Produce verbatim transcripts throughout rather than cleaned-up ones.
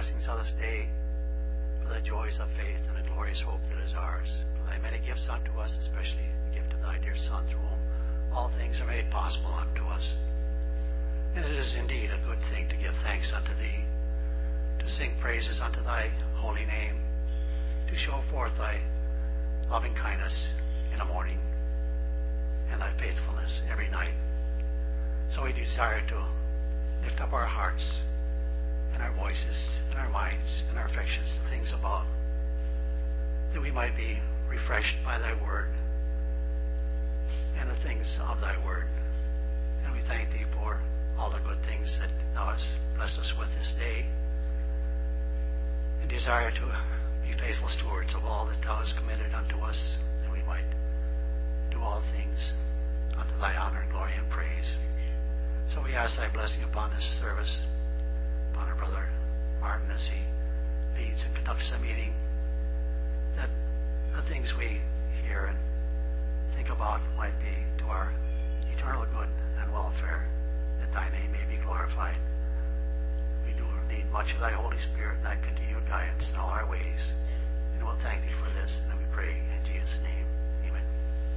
blessings of this day, for the joys of faith and the glorious hope that is ours, for thy many gifts unto us, especially the gift of thy dear Son, through whom all things are made possible unto us. And it is indeed a good thing to give thanks unto thee, to sing praises unto thy holy name, to show forth thy loving kindness in the morning and thy faithfulness every night. So we desire to lift up our hearts and our voices and our minds and our affections to things above, that we might be refreshed by thy word and the things of thy word. And we thank thee for all the good things that thou hast blessed us with this day, and desire to be faithful stewards of all that thou hast committed unto us, that we might do all things unto thy honor, glory, and praise. So we ask thy blessing upon this service, upon our brother Martin as he leads and conducts the meeting, that the things we hear and think about might be to our eternal good and welfare, that thy name may be glorified. We do need much of thy Holy Spirit and thy continued guidance in all our ways. And we'll thank thee for this, and we pray in Jesus' name. Amen.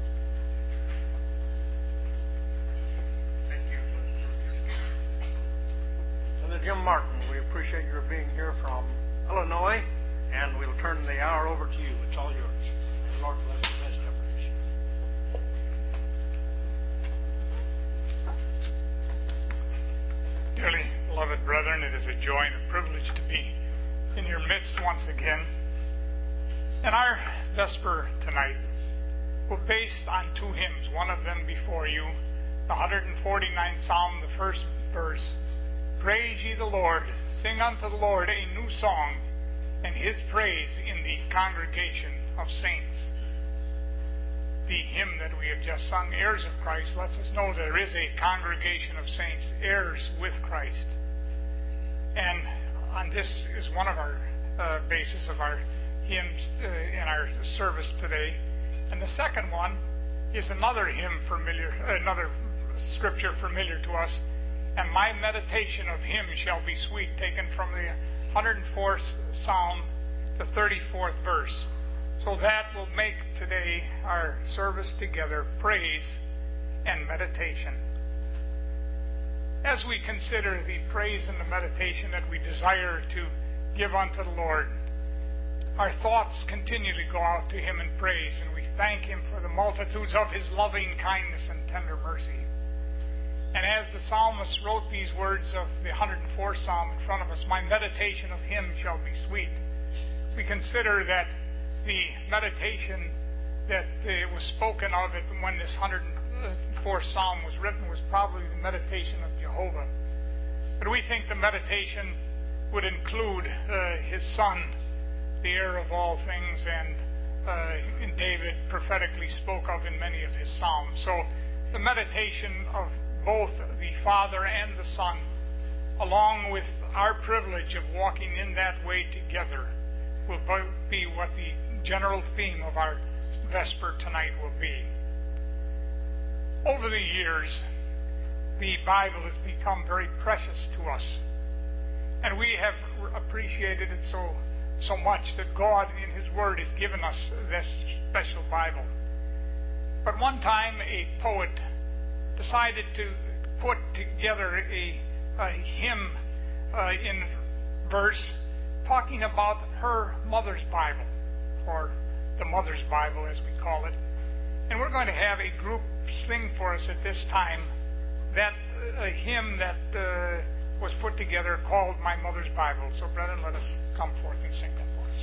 Thank you. Brother Jim Martin, we appreciate your being here from Illinois, and we'll turn the hour over to you. It's all yours. The Lord bless the best efforts. Dearly beloved brethren, it is a joy and a privilege to be in your midst once again. And our Vesper tonight will be based on two hymns, one of them before you, the one hundred forty-ninth Psalm, the first verse. Praise ye the Lord, sing unto the Lord a new song, and his praise in the congregation of saints. The hymn that we have just sung, Heirs of Christ, lets us know there is a congregation of saints, heirs with Christ. And on this is one of our uh, basis of our hymns uh, in our service today. And the second one is another hymn familiar, another scripture familiar to us. And my meditation of him shall be sweet, taken from the one hundred fourth Psalm, the thirty-fourth verse. So that will make today our service together praise and meditation. As we consider the praise and the meditation that we desire to give unto the Lord, our thoughts continue to go out to him in praise, and we thank him for the multitudes of his loving kindness and tender mercy. And as the psalmist wrote these words of the one hundred fourth Psalm in front of us, my meditation of him shall be sweet, we consider that the meditation that uh, was spoken of it when this one hundred fourth Psalm was written was probably the meditation of Jehovah. But we think the meditation would include uh, his Son, the heir of all things, and uh, David prophetically spoke of in many of his Psalms. So the meditation of both the Father and the Son, along with our privilege of walking in that way together, will be what the general theme of our Vesper tonight will be. Over the years, the Bible has become very precious to us, and we have appreciated it so so much that God in His Word has given us this special Bible. But one time a poet decided to put together a, a hymn uh, in verse talking about her mother's Bible, or the Mother's Bible as we call it. And we're going to have a group sing for us at this time that uh, a hymn that uh, was put together called My Mother's Bible. So brethren, let us come forth and sing that for us.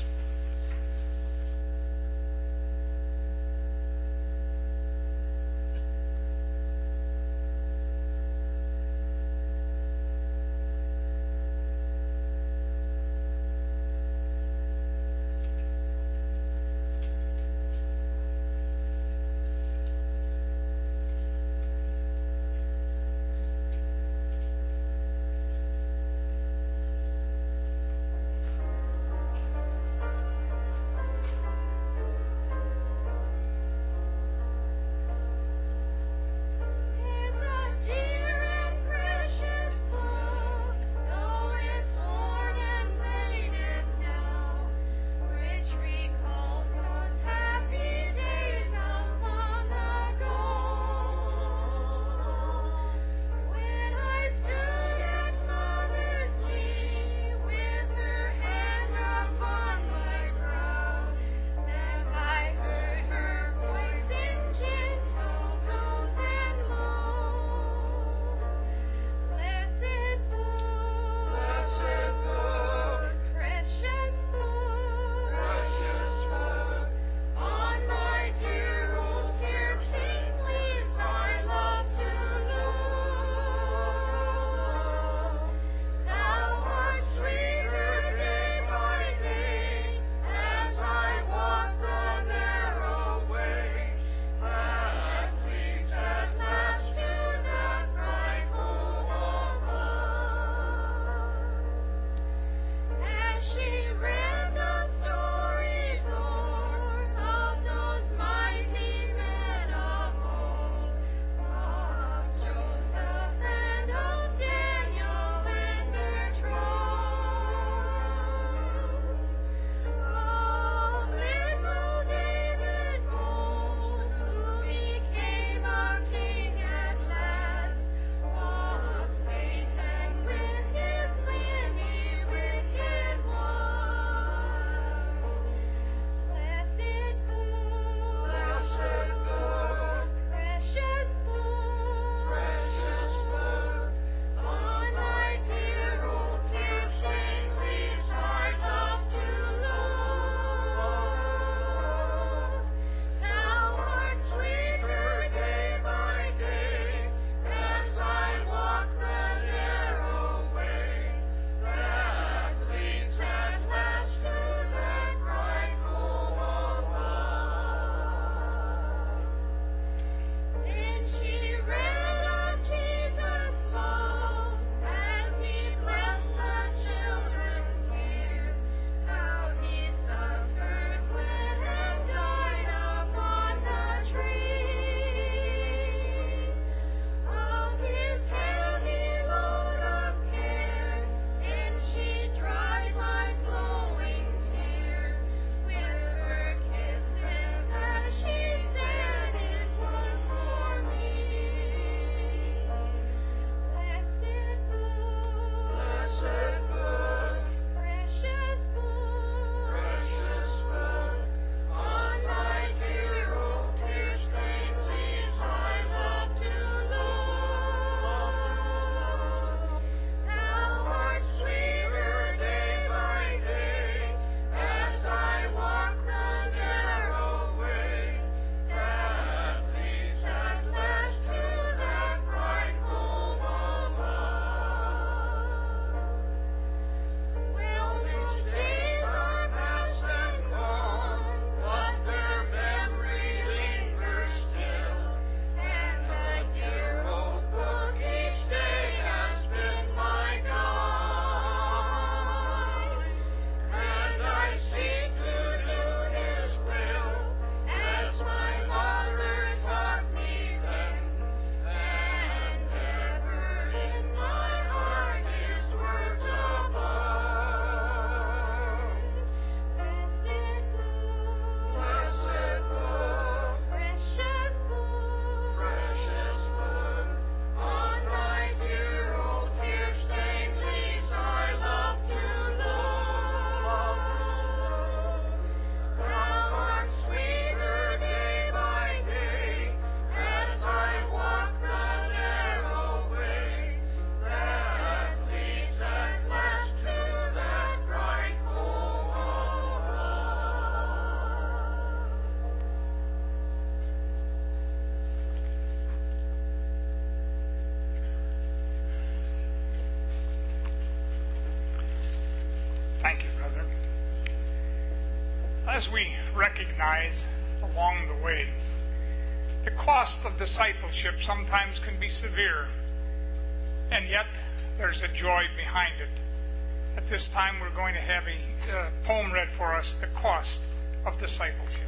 as we recognize along the way, the cost of discipleship sometimes can be severe, and yet there's a joy behind it. At this time, we're going to have a uh, poem read for us, The Cost of Discipleship.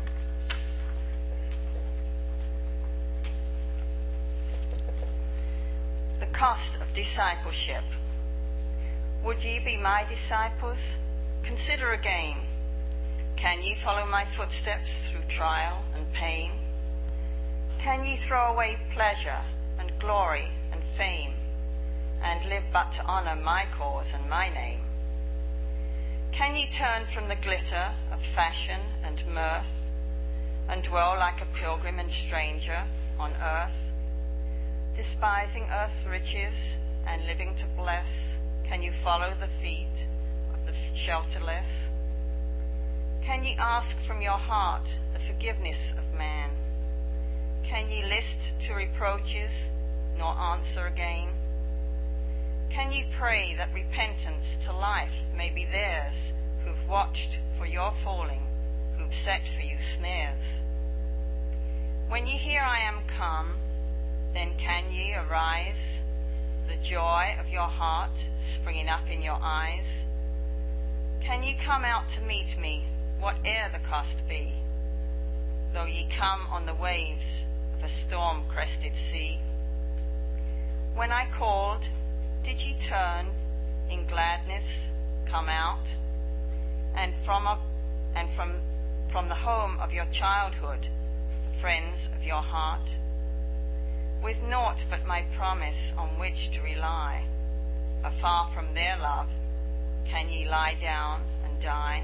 The cost of discipleship. Would ye be my disciples? Consider again. Can ye follow my footsteps through trial and pain? Can ye throw away pleasure and glory and fame, and live but to honour my cause and my name? Can ye turn from the glitter of fashion and mirth, and dwell like a pilgrim and stranger on earth? Despising earth's riches and living to bless, can you follow the feet of the shelterless? Can ye ask from your heart the forgiveness of man? Can ye list to reproaches, nor answer again? Can ye pray that repentance to life may be theirs, who've watched for your falling, who've set for you snares? When ye hear I am come, then can ye arise, the joy of your heart springing up in your eyes? Can ye come out to meet me, whate'er the cost be, though ye come on the waves of a storm-crested sea? When I called, did ye turn in gladness, come out, and from a, and from from the home of your childhood, the friends of your heart? With naught but my promise on which to rely, afar from their love, can ye lie down and die?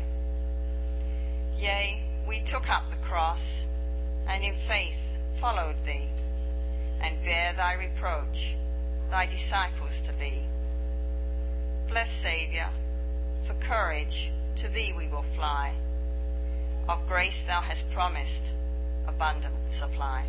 Yea, we took up the cross, and in faith followed thee, and bear thy reproach, thy disciples to be. Blessed Saviour, for courage to thee we will fly, of grace thou hast promised abundant supply.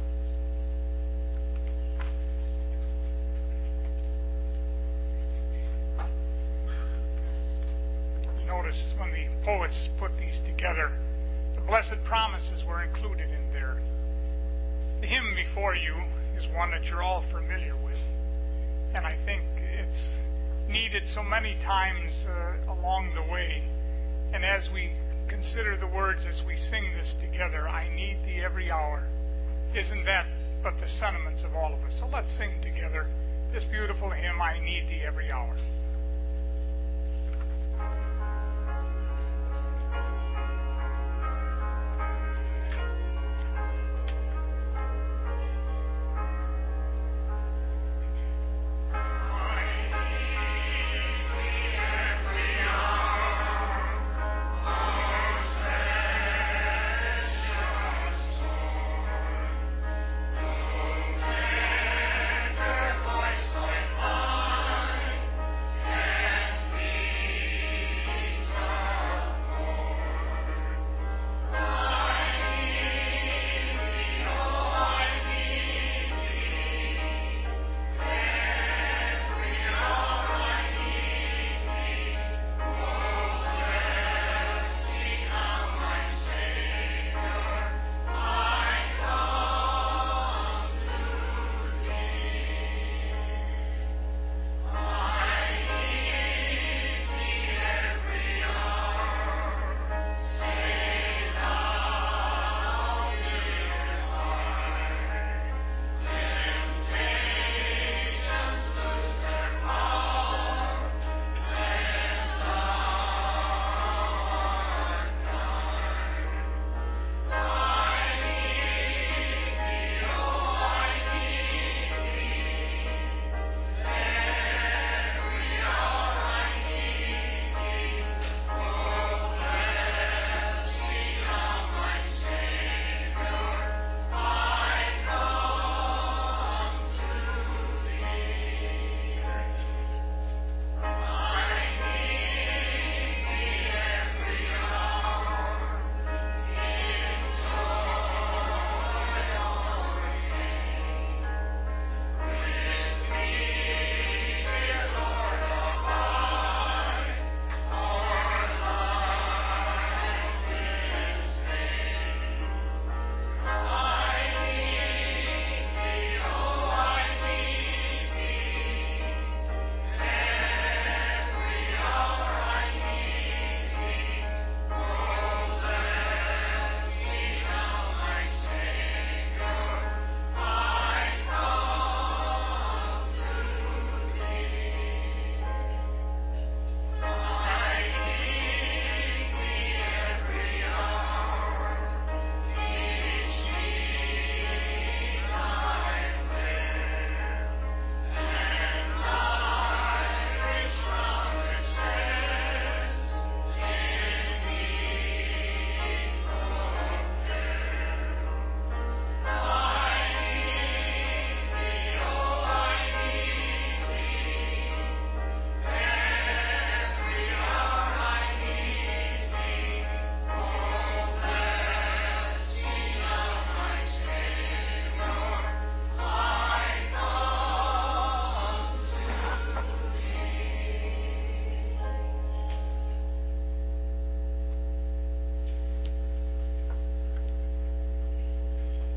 Notice when the poets put these together, the blessed promises were included in there. The hymn before you is one that you're all familiar with, and I think it's needed so many times uh, along the way. And as we consider the words as we sing this together, I need thee every hour, isn't that but the sentiments of all of us? So let's sing together this beautiful hymn, I Need Thee Every Hour.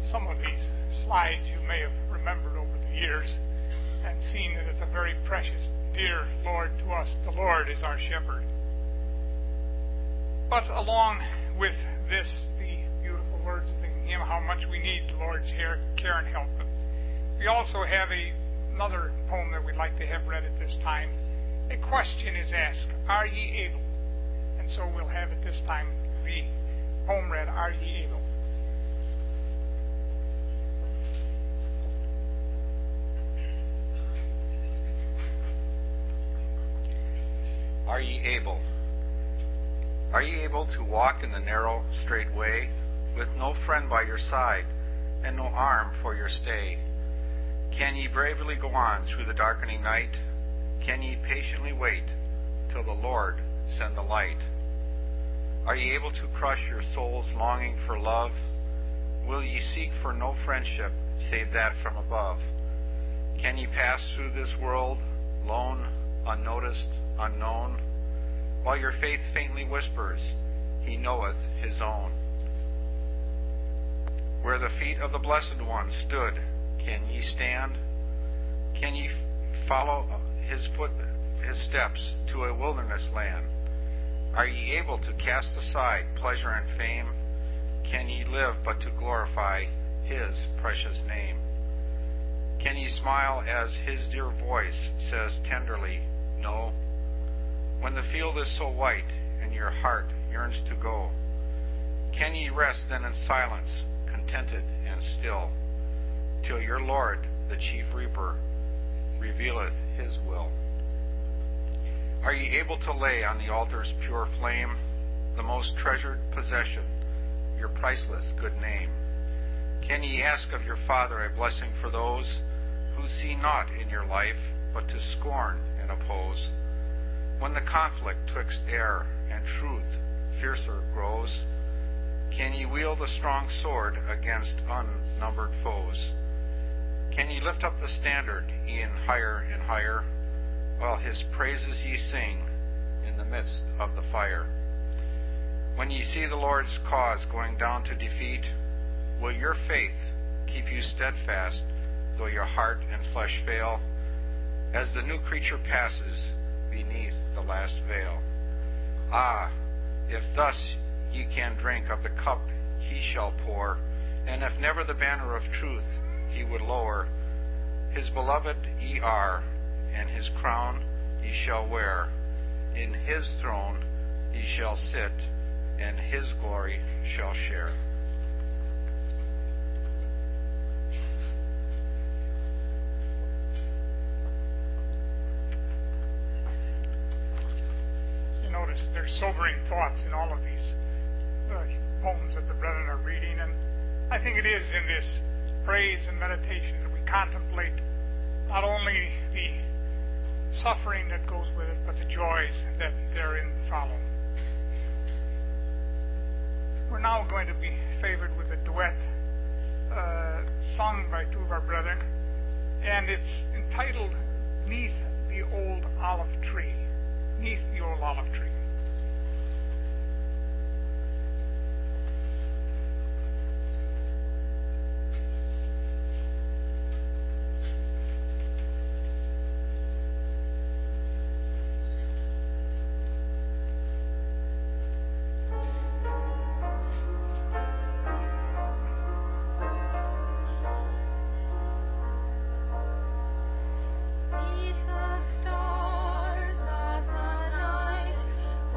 some of these slides you may have remembered over the years and seen that it's a very precious, dear Lord to us. The Lord is our shepherd. But along with this, the beautiful words of the hymn, how much we need the Lord's care and help. We also have a, another poem that we'd like to have read at this time. A question is asked, are ye able? And so we'll have at this time the poem read, Are Ye Able? Are ye able? Are ye able to walk in the narrow, straight way, with no friend by your side, and no arm for your stay? Can ye bravely go on through the darkening night? Can ye patiently wait till the Lord send the light? Are ye able to crush your soul's longing for love? Will ye seek for no friendship save that from above? Can ye pass through this world, lone, unnoticed, unknown, while your faith faintly whispers, He knoweth His own? Where the feet of the Blessed One stood, can ye stand? Can ye follow His foot, His steps to a wilderness land? Are ye able to cast aside pleasure and fame? Can ye live but to glorify His precious name? Can ye smile as His dear voice says tenderly, No? When the field is so white and your heart yearns to go, can ye rest then in silence, contented and still, till your Lord, the chief reaper, revealeth His will? Are ye able to lay on the altar's pure flame the most treasured possession, your priceless good name? Can ye ask of your Father a blessing for those who see naught in your life but to scorn and oppose? When the conflict twixt error and truth fiercer grows, can ye wield the strong sword against unnumbered foes? Can ye lift up the standard e'en higher and higher, while His praises ye sing in the midst of the fire? When ye see the Lord's cause going down to defeat, will your faith keep you steadfast, though your heart and flesh fail, as the new creature passes beneath the last veil? Ah, if thus ye can drink of the cup He shall pour, and if never the banner of truth He would lower, His beloved ye are, and His crown ye shall wear. In His throne ye shall sit, and His glory shall share. You notice there's sobering thoughts in all of these uh, poems that the brethren are reading, and I think it is in this praise and meditation that we contemplate not only the suffering that goes with it, but the joys that therein follow. We're now going to be favored with a duet uh, sung by two of our brethren, and it's entitled "Neath the Old Olive Tree." Neath the Old Olive Tree. Beneath the stars of the night,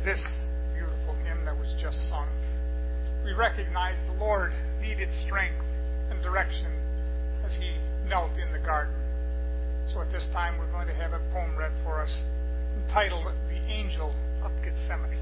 this beautiful hymn that was just sung, we recognize the Lord needed strength and direction as he knelt in the garden. So at this time we're going to have a poem read for us entitled The Angel of Gethsemane.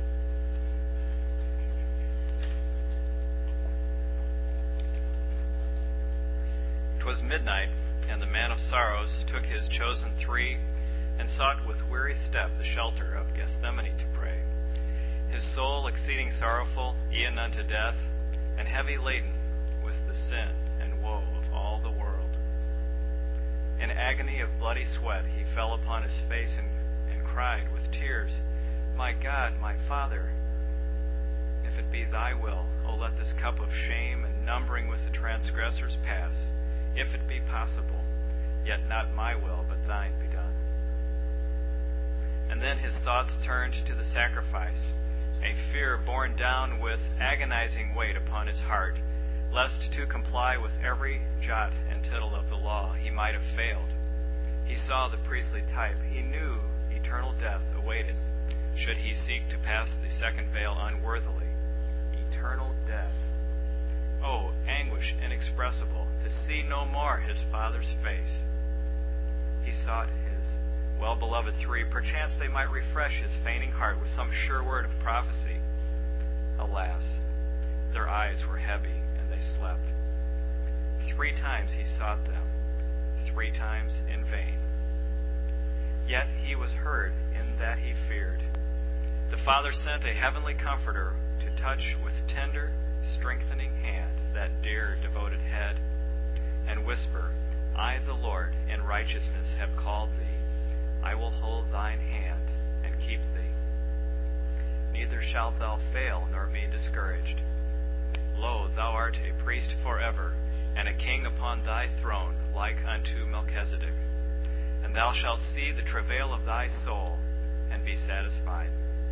'Twas midnight, and the man of sorrows took his chosen three, and sought with weary step the shelter of Gethsemane to pray. His soul exceeding sorrowful, e'en unto death, and heavy laden with the sin and woe of all the world. In agony of bloody sweat he fell upon his face and, and cried with tears, My God, my Father, if it be thy will, O let this cup of shame and numbering with the transgressors pass, if it be possible, yet not my will, but thine be done. And then his thoughts turned to the sacrifice, a fear borne down with agonizing weight upon his heart, lest to comply with every jot and tittle of the law he might have failed. He saw the priestly type. He knew eternal death awaited, should he seek to pass the second veil unworthily. Eternal death. Oh, anguish inexpressible, to see no more his Father's face. He sought his well-beloved three. Perchance they might refresh his fainting heart with some sure word of prophecy. Alas, their eyes were heavy, and they slept. Three times he sought them, three times in vain. Yet he was heard in that he feared. The Father sent a heavenly comforter to touch with tender, strengthening hand that dear, devoted head, and whisper, I, the Lord, in righteousness have called thee. I will hold thine hand and keep thee. Neither shalt thou fail nor be discouraged. Lo, thou art a priest forever, and a king upon thy throne, like unto Melchizedek. And thou shalt see the travail of thy soul, and be satisfied.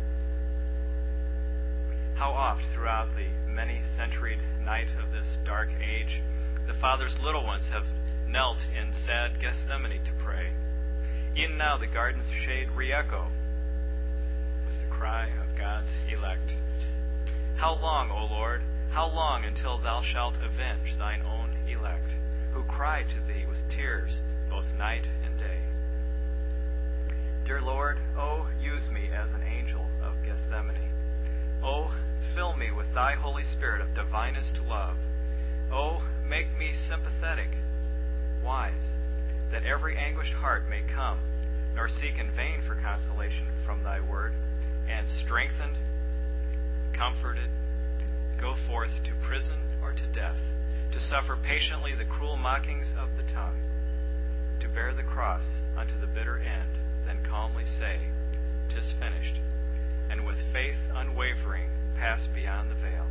How oft throughout the many-centuried night of this dark age, the Father's little ones have knelt in sad Gethsemane to pray. E'en now the garden's shade re-echo with the cry of God's elect. How long, O Lord, how long until thou shalt avenge thine own elect, who cry to thee with tears both night and day? Dear Lord, oh, use me as an angel of Gethsemane. Oh, fill me with thy Holy Spirit of divinest love. Oh, make me sympathetic, wise, that every anguished heart may come, nor seek in vain for consolation from thy word, and strengthened, comforted, go forth to prison or to death, to suffer patiently the cruel mockings of the tongue, to bear the cross unto the bitter end, then calmly say, 'Tis finished, and with faith unwavering pass beyond the veil.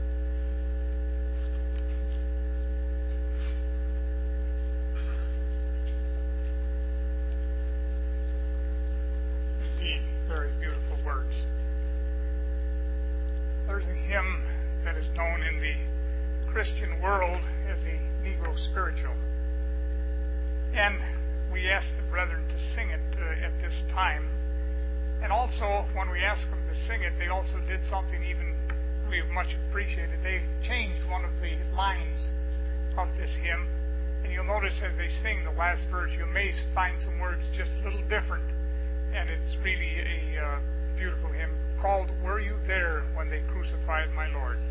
Indeed, very beautiful words. There's a hymn that is known in the Christian world as a Negro spiritual. And we asked the brethren to sing it uh, at this time. And also, when we asked them to sing it, they also did something even we have much appreciated. They changed one of the lines of this hymn. And you'll notice as they sing the last verse, you may find some words just a little different. And it's really a uh, beautiful hymn called, Were You There When They Crucified My Lord?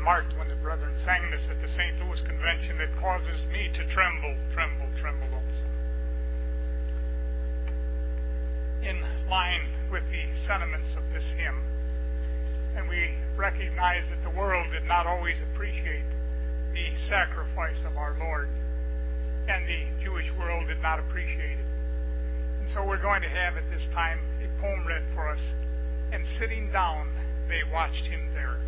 remarked when the brethren sang this at the Saint Louis Convention, it causes me to tremble, tremble, tremble also. In line with the sentiments of this hymn, and we recognize that the world did not always appreciate the sacrifice of our Lord, and the Jewish world did not appreciate it. And so we're going to have at this time a poem read for us, and sitting down, they watched him there.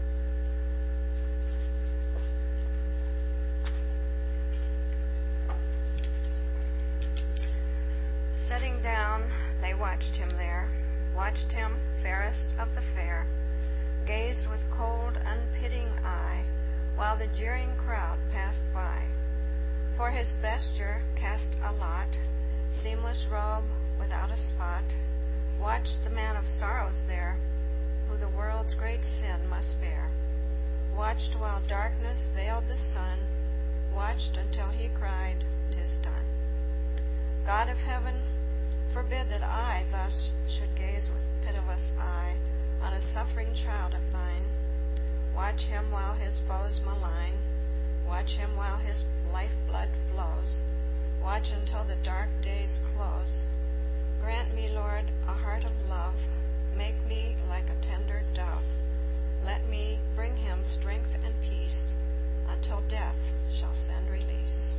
Sitting down, they watched him there, watched him, fairest of the fair, gazed with cold, unpitying eye, while the jeering crowd passed by. For his vesture cast a lot, seamless robe without a spot, watched the man of sorrows there, who the world's great sin must bear. Watched while darkness veiled the sun, watched until he cried, "'Tis done." God of heaven, forbid that I thus should gaze with pitiless eye on a suffering child of thine. Watch him while his foes malign, watch him while his lifeblood flows, watch until the dark days close. Grant me, Lord, a heart of love, make me like a tender dove. Let me bring him strength and peace, until death shall send release.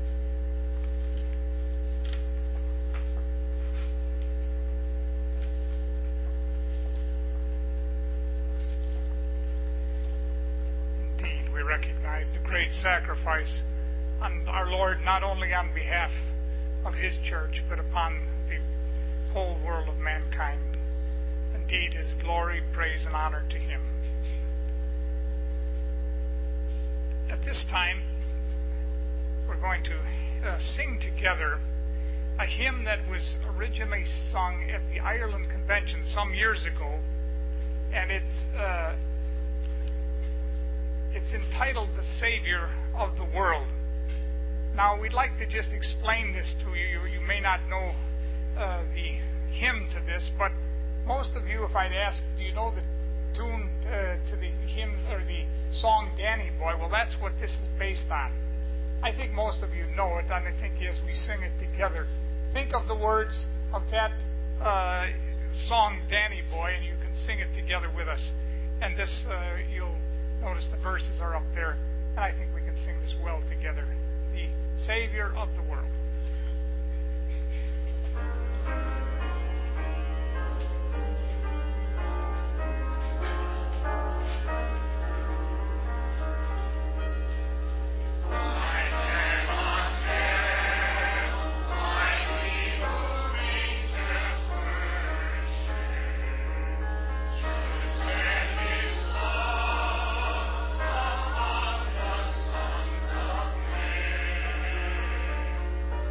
Indeed, we recognize the great sacrifice on our Lord, not only on behalf of his church, but upon the whole world of mankind. Indeed, his glory, praise, and honor to him. At this time, we're going to uh, sing together a hymn that was originally sung at the Ireland Convention some years ago, and it's uh, it's entitled "The Savior of the World." Now, we'd like to just explain this to you. You, you may not know uh, the hymn to this, but most of you, if I'd ask, do you know the tune uh, to the hymn or the song "Danny Boy"? Well, that's what this is based on. I think most of you know it, and I think as we sing it together, think of the words of that uh, song "Danny Boy," and you can sing it together with us. And this, uh, you'll notice the verses are up there, and I think we can sing this well together. The Savior of the World. Sons of men.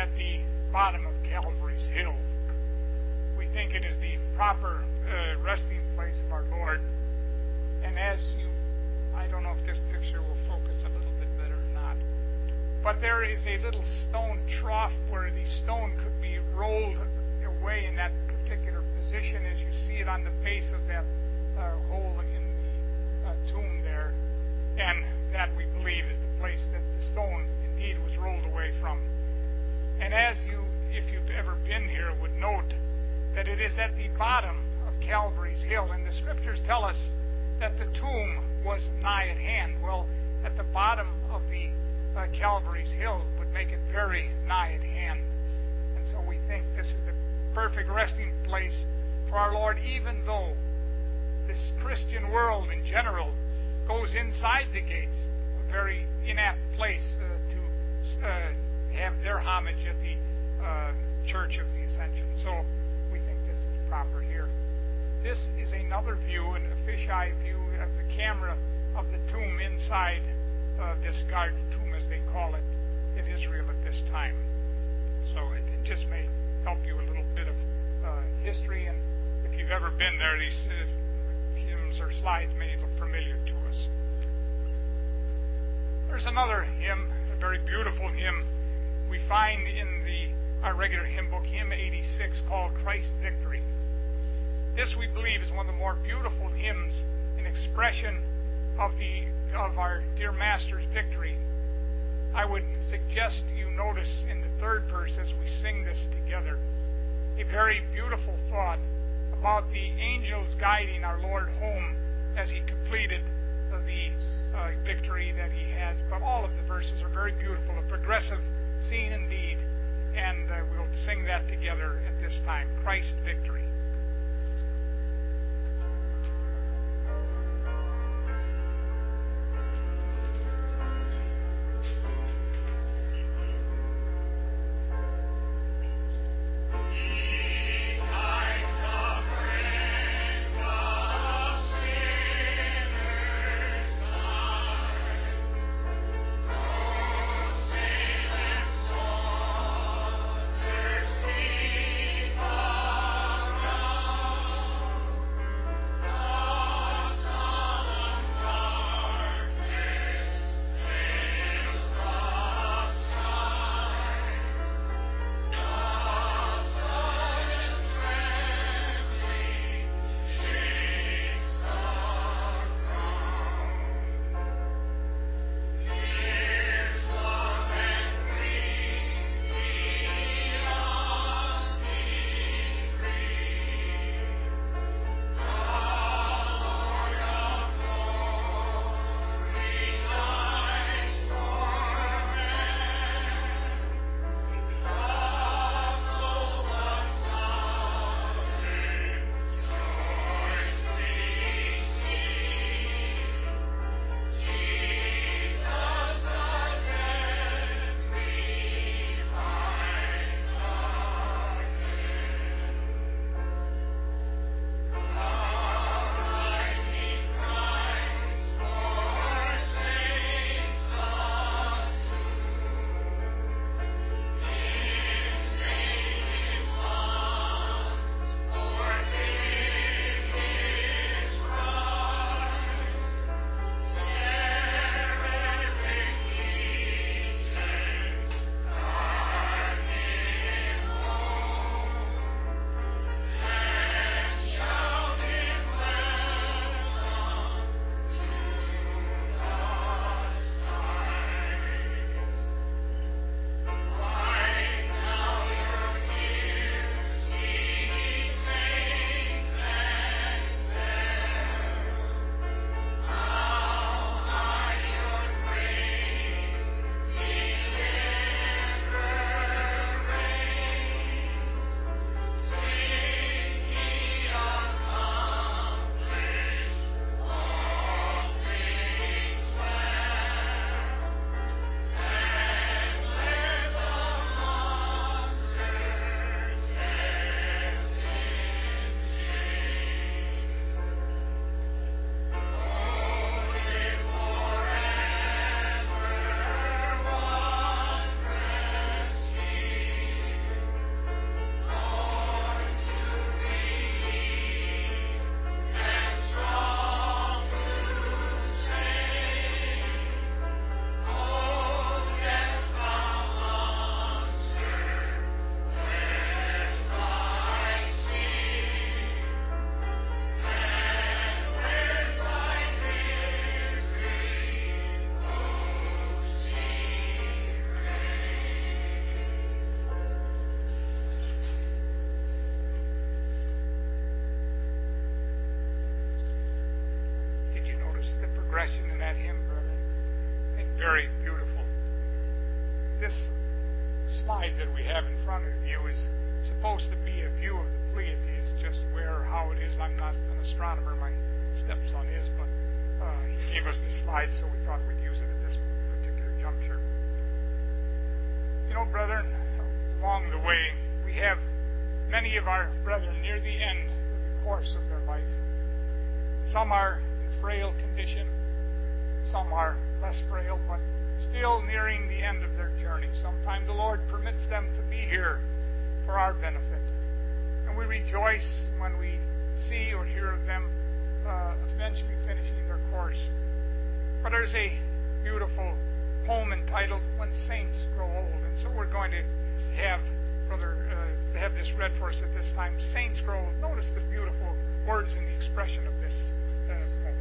at the bottom of Calvary's Hill. We think it is the proper uh, resting place of our Lord. And as you, I don't know if this picture will focus a little bit better or not, but there is a little stone trough where the stone could be rolled away in that particular position as you see it on the base of that uh, hole in the uh, tomb there. And that, we believe, is the place that the stone indeed was rolled away from. And as you, if you've ever been here, would note that it is at the bottom of Calvary's Hill. And the scriptures tell us that the tomb was nigh at hand. Well, at the bottom of the uh, Calvary's Hill would make it very nigh at hand. And so we think this is the perfect resting place for our Lord, even though this Christian world in general goes inside the gates, a very inapt place uh, to uh, have their homage at the uh, Church of the Ascension. So we think this is proper here. This is another view, and a fisheye view of the camera of the tomb inside uh, this garden tomb, as they call it in Israel at this time. So it just may help you a little bit of uh, history, and if you've ever been there, these uh, hymns or slides may look familiar to us. There's another hymn, a very beautiful hymn, we find in the our regular hymn book, hymn eighty-six, called Christ's Victory. This, we believe, is one of the more beautiful hymns in expression of the of our dear Master's victory. I would suggest you notice in the third verse as we sing this together a very beautiful thought about the angels guiding our Lord home as he completed uh, the uh, victory that he has. But all of the verses are very beautiful, a progressive scene indeed. And uh, we'll sing that together at this time, Christ's Victory. Thank hymn, brethren. I think very beautiful. This slide that we have in front of you is supposed to be a view of the Pleiades, just where or how it is. I'm not an astronomer, my stepson is, but uh, he gave us the slide, so we thought we'd use it at this particular juncture. You know, brethren, along the way, we have many of our brethren near the end of the course of their life. Some are in frail condition, some are less frail, but still nearing the end of their journey. Sometimes the Lord permits them to be here for our benefit. And we rejoice when we see or hear of them uh, eventually finishing their course. But there's a beautiful poem entitled When Saints Grow Old. And so we're going to have Brother uh, have this read for us at this time. Saints grow old. Notice the beautiful words in the expression of this uh, poem.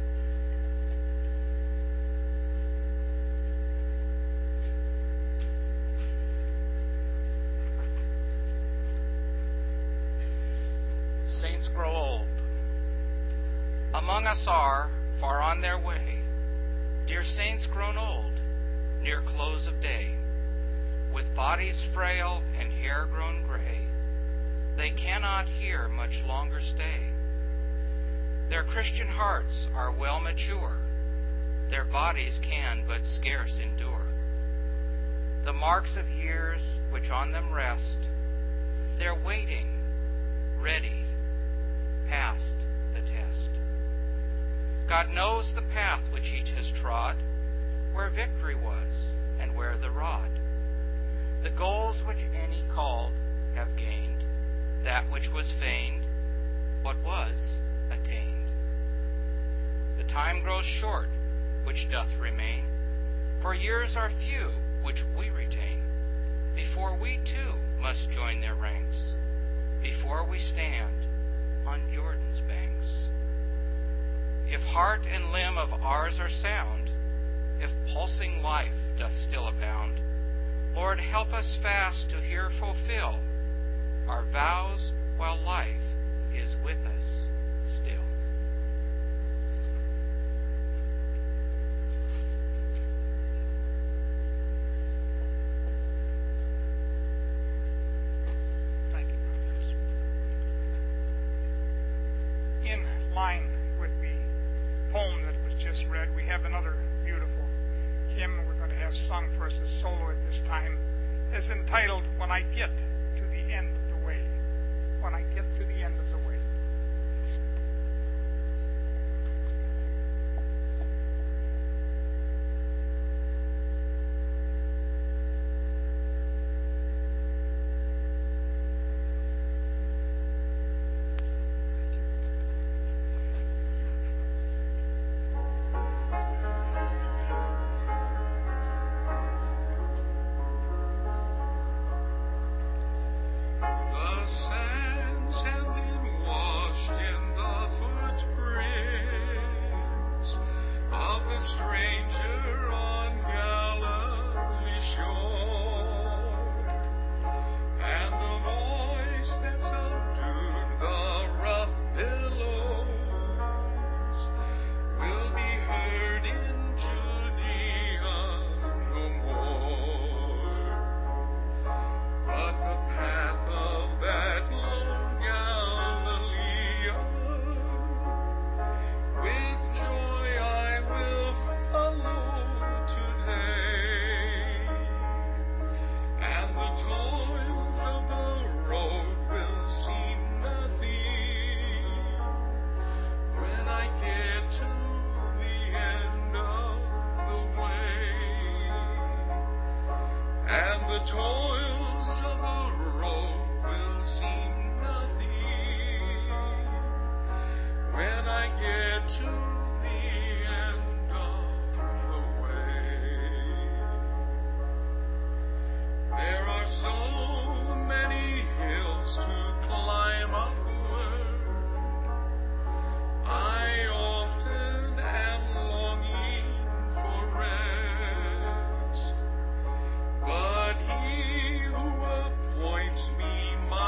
Saints grow old. Among us are, far on their way, dear saints grown old, near close of day, with bodies frail and hair grown gray. They cannot here much longer stay. Their Christian hearts are well mature, their bodies can but scarce endure the marks of years which on them rest. They're waiting, ready, past the test. God knows the path which each has trod, where victory was and where the rod. The goals which any called have gained, that which was feigned, what was attained. The time grows short which doth remain, for years are few which we retain, before we too must join their ranks, before we stand on Jordan's banks. If heart and limb of ours are sound, if pulsing life doth still abound, Lord, help us fast to here fulfill our vows while life is with us still. Thank you, brothers. In line with the poem that was just read, we have another beautiful hymn we're going to have sung for us as solo at this time. It's entitled, When I Get to the End of the Way. When I Get to the End of the Way.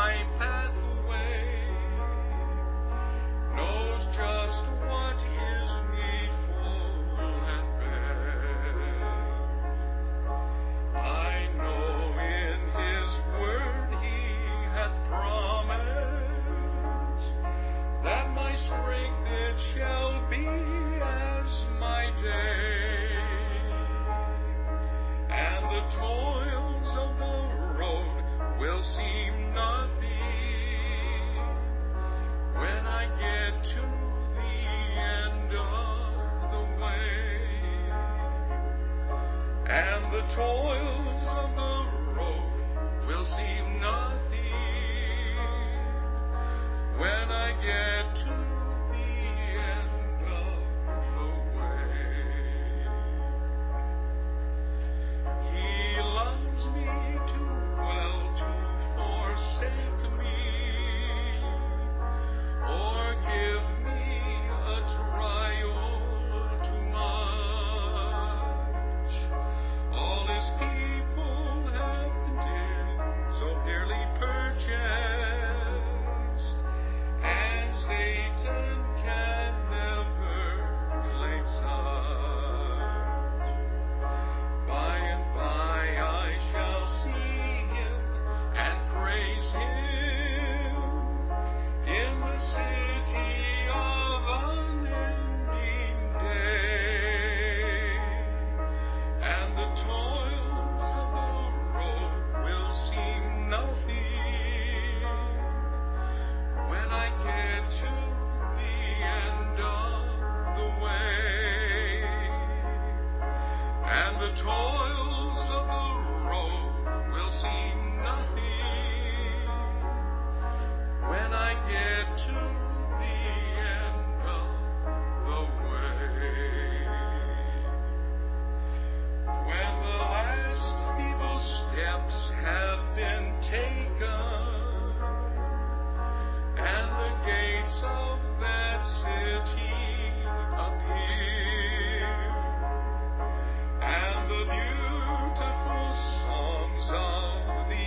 Just what is toils of the road will seem nothing when I get to the end of the way. He loves me too well to forsake me or give me a trial too much. All his people have been so dearly purchased, and Satan can never claim such. By and by I shall see him and praise him in the city of unending day, and the toils of the road will seem nothing when I get to the end of the way, and the toils of the road will seem nothing when I get to the end of the way. When the last feeble steps have been taken, and the gates of that city appear, and the beautiful songs of the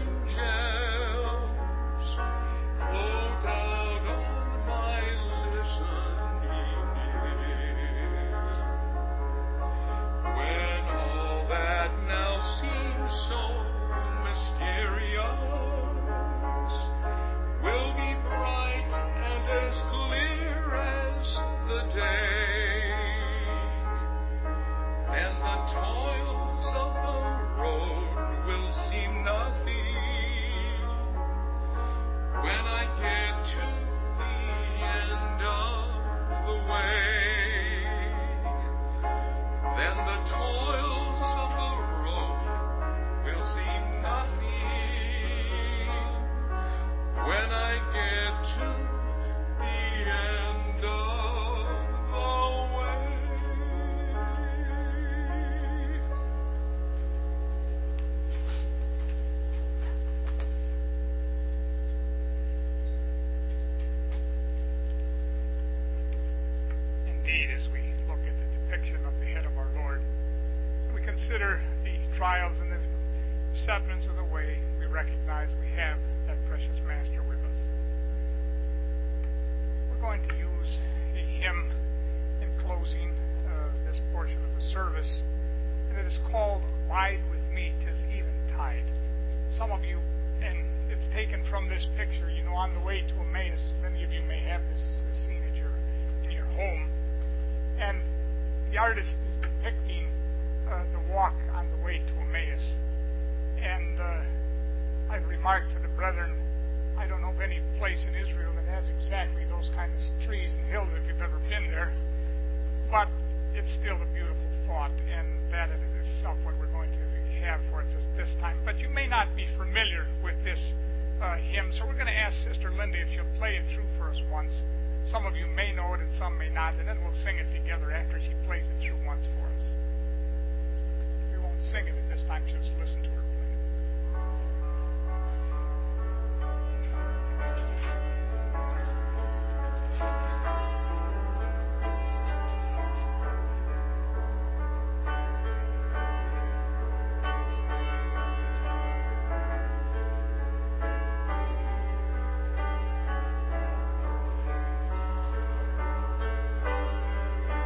angels float out on my listening ear. When all that now seems so mysterious will be bright and as clear as the day, and the toils of the road will seem nothing when I get to the end of the way. Then the toils of the road will seem nothing when I get to the end of the way. Indeed, as we look at the depiction of the head of our Lord, we consider the trials and the acceptance of the way, we recognize we have that precious Master with us. We're going to use a hymn in closing uh, this portion of the service, and it is called "Abide with Me, 'Tis Eventide." Some of you, and it's taken from this picture, you know, on the way to Emmaus, many of you may have this scene at your, in your home, and the artist is depicting uh, the walk on the way to Emmaus. And uh, I've remarked to the brethren, I don't know of any place in Israel that has exactly those kind of trees and hills if you've ever been there, but it's still a beautiful thought, and that is itself what we're going to have for it this time. But you may not be familiar with this uh, hymn, so we're going to ask Sister Linda if she'll play it through for us once. Some of you may know it and some may not, and then we'll sing it together after she plays it through once for us. We won't sing it at this time, just listen to her play it.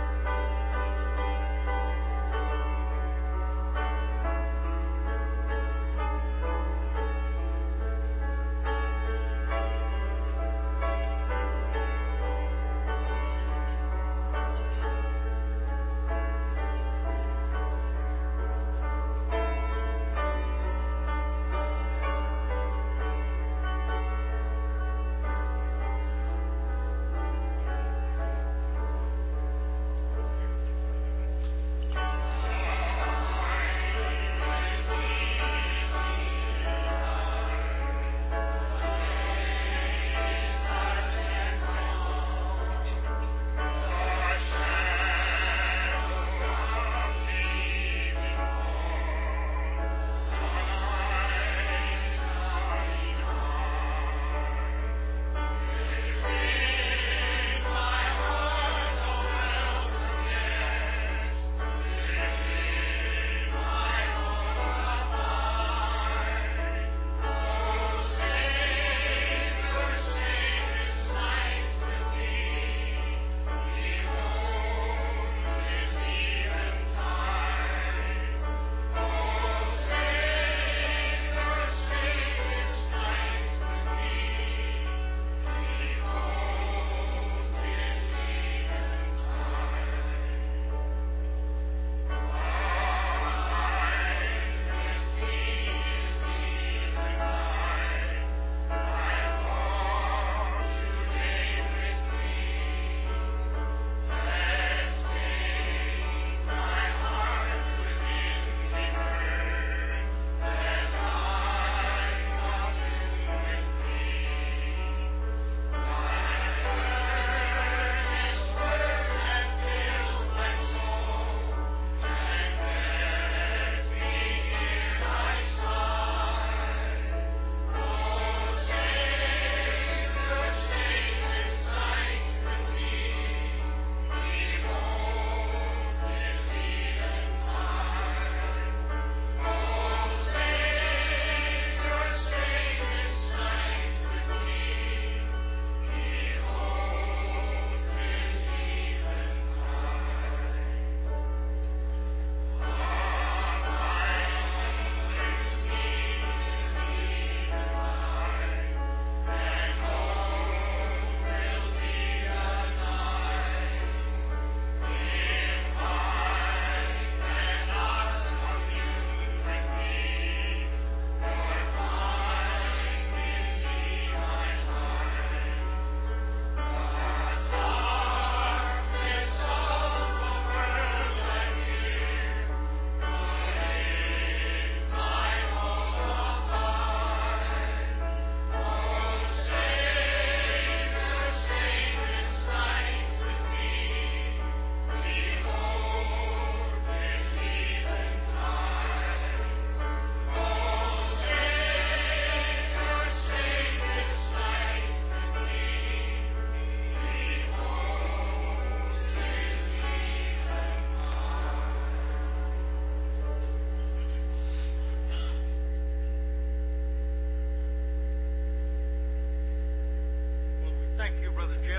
Abide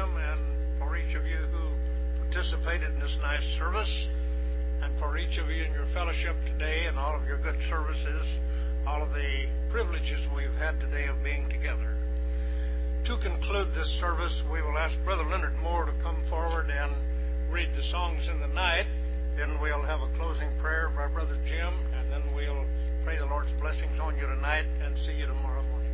Jim, and for each of you who participated in this nice service, and for each of you in your fellowship today and all of your good services, all of the privileges we've had today of being together. To conclude this service, we will ask Brother Leonard Moore to come forward and read the songs in the night. Then we'll have a closing prayer by Brother Jim, and then we'll pray the Lord's blessings on you tonight and see you tomorrow morning.